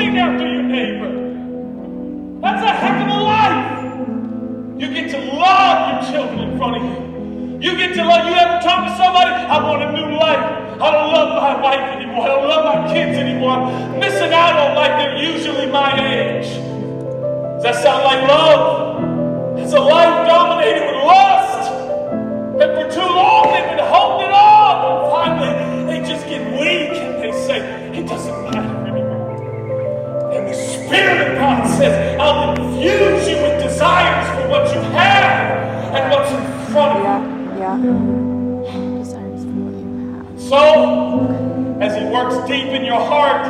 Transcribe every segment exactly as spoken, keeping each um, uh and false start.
looking after your neighbor. That's a heck of a life. You get to love your children in front of you. You get to love, you ever talk to somebody, I want a new life. I don't love my wife anymore. I don't love my kids anymore. I'm missing out on life. They're usually my age. Does that sound like love? It's a life dominated with lust. And for too long they've been holding it on. And finally they just get weak and they say, it doesn't matter anymore. And the Spirit of God says, I'll infuse you with desires for what you have and what's in front of you. Yeah, yeah. Desires for what you have. So, as He works deep in your heart,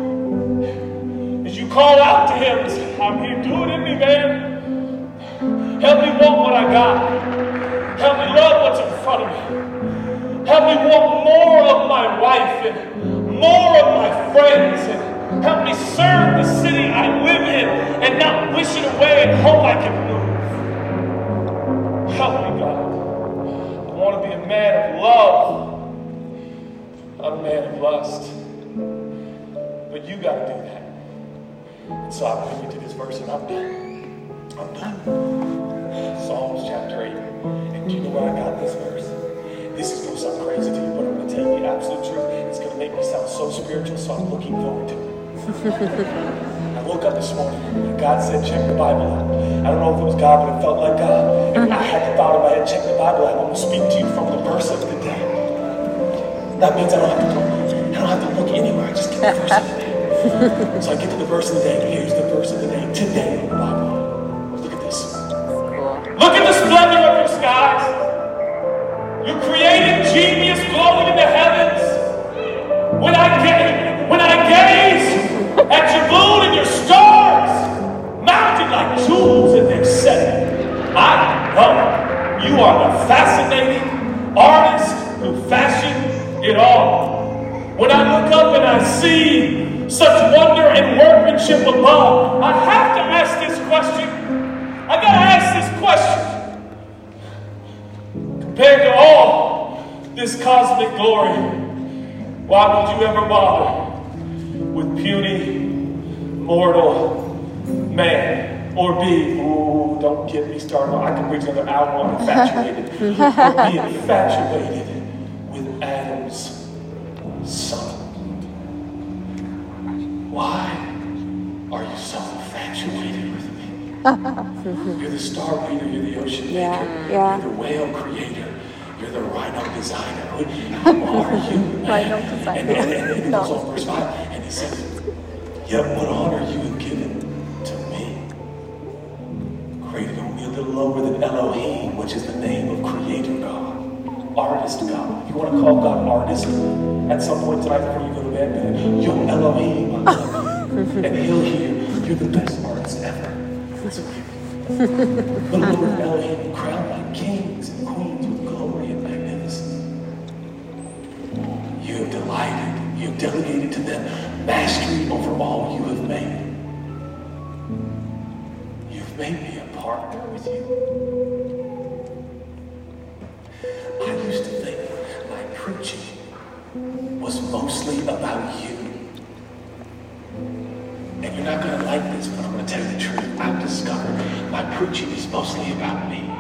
as you call out to Him and say, I'm here, do it in me, man. Help me want what I got. Help me love what's in front of me. Help me want more of my wife and more of my friends. And help me serve the city I live in and not wish it away and hope I can move. Help me, God. I want to be a man of love, not a man of lust. But you got to do that. And so I bring you to this verse and I'm done. I'm done. Psalms chapter eight. And do you know where I got this verse? This is going to sound crazy to you, but I'm going to tell you the absolute truth. It's going to make me sound so spiritual, so I'm looking forward to it. I woke up this morning and God said, check the Bible out. I don't know if it was God, but it felt like God. And I had the thought in my head, check the Bible out. I'm going to speak to you from the verse of the day. That means I don't have to look, I don't have to look anywhere. I just get the verse of the day. So I get to the verse of the day. Here's the verse of the day today in the Bible. Look at this. Look at the splendor of your skies. Your creative genius glowing in the heavens. When I gaze, when I gaze at your moon and your stars, mounted like jewels in their setting, I know you are the fascinating artist who fashioned it all. When I look up and I see such wonder and workmanship above, I have to ask this question. I gotta ask this question. Compared to all this cosmic glory, why would you ever bother with puny, mortal man or be, ooh, don't get me started. I can reach another hour on infatuated. Or be infatuated with Adam's son. Why are you so infatuated with me? You're the star breather, you're the ocean maker, Yeah, yeah. you're the whale creator, you're the rhino designer. Who are you, man? Rhino designer. And, and, and, and it No. goes on verse five, and he says, yet what honor you have given to me. Created only a little lower than Elohim, which is the name of Creator God, Artist God. You want to call God Artist at some point tonight before you go to bed? Yo, Elohim, I love you. And he'll hear, you're the best artist ever. That's okay. The Lord Elohim crowned like kings and queens with glory and magnificence. You have delighted, you have delegated to them mastery over all you have made. You've made me a partner with you. I used to think my preaching was mostly about you. And you're not going to like this, but I'm going to tell you the truth. I've discovered my preaching is mostly about me.